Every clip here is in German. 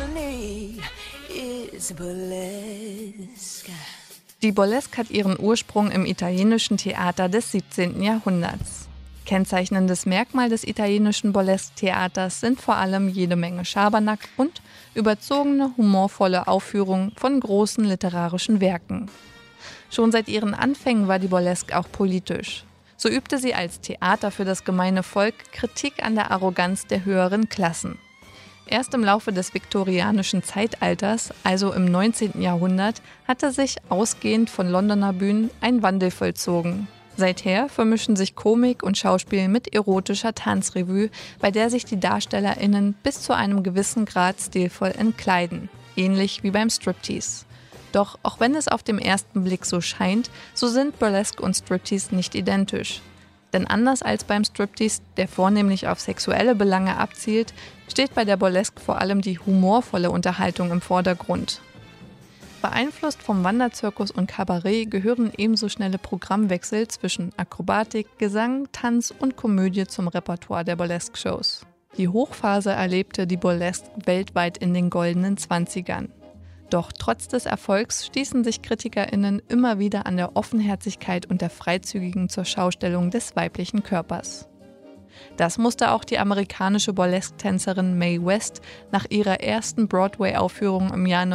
Die Burlesque hat ihren Ursprung im italienischen Theater des 17. Jahrhunderts. Kennzeichnendes Merkmal des italienischen Burlesque-Theaters sind vor allem jede Menge Schabernack und überzogene, humorvolle Aufführungen von großen literarischen Werken. Schon seit ihren Anfängen war die Burlesque auch politisch. So übte sie als Theater für das gemeine Volk Kritik an der Arroganz der höheren Klassen. Erst im Laufe des viktorianischen Zeitalters, also im 19. Jahrhundert, hatte sich, ausgehend von Londoner Bühnen, ein Wandel vollzogen. Seither vermischen sich Komik und Schauspiel mit erotischer Tanzrevue, bei der sich die DarstellerInnen bis zu einem gewissen Grad stilvoll entkleiden, ähnlich wie beim Striptease. Doch auch wenn es auf den ersten Blick so scheint, so sind Burlesque und Striptease nicht identisch. Denn anders als beim Striptease, der vornehmlich auf sexuelle Belange abzielt, steht bei der Burlesque vor allem die humorvolle Unterhaltung im Vordergrund. Beeinflusst vom Wanderzirkus und Kabarett gehören ebenso schnelle Programmwechsel zwischen Akrobatik, Gesang, Tanz und Komödie zum Repertoire der Burlesque-Shows. Die Hochphase erlebte die Burlesque weltweit in den goldenen 20ern. Doch trotz des Erfolgs stießen sich KritikerInnen immer wieder an der Offenherzigkeit und der freizügigen Zurschaustellung des weiblichen Körpers. Das musste auch die amerikanische Burlesque-Tänzerin Mae West nach ihrer ersten Broadway-Aufführung im Jahr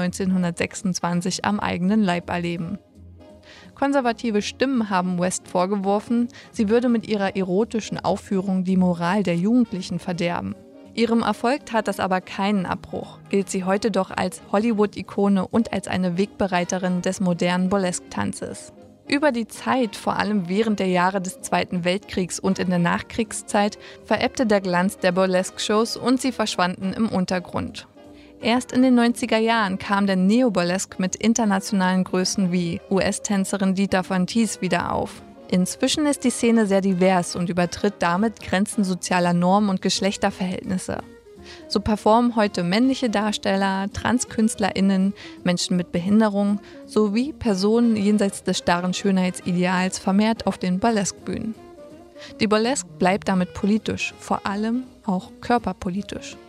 1926 am eigenen Leib erleben. Konservative Stimmen haben West vorgeworfen, sie würde mit ihrer erotischen Aufführung die Moral der Jugendlichen verderben. Ihrem Erfolg tat das aber keinen Abbruch, gilt sie heute doch als Hollywood-Ikone und als eine Wegbereiterin des modernen Burlesque-Tanzes. Über die Zeit, vor allem während der Jahre des Zweiten Weltkriegs und in der Nachkriegszeit, verebbte der Glanz der Burlesque-Shows und sie verschwanden im Untergrund. Erst in den 90er Jahren kam der Neo-Burlesque mit internationalen Größen wie US-Tänzerin Dita Von Teese wieder auf. Inzwischen ist die Szene sehr divers und übertritt damit Grenzen sozialer Normen und Geschlechterverhältnisse. So performen heute männliche Darsteller, TranskünstlerInnen, Menschen mit Behinderung sowie Personen jenseits des starren Schönheitsideals vermehrt auf den Burlesque-Bühnen. Die Burlesque bleibt damit politisch, vor allem auch körperpolitisch.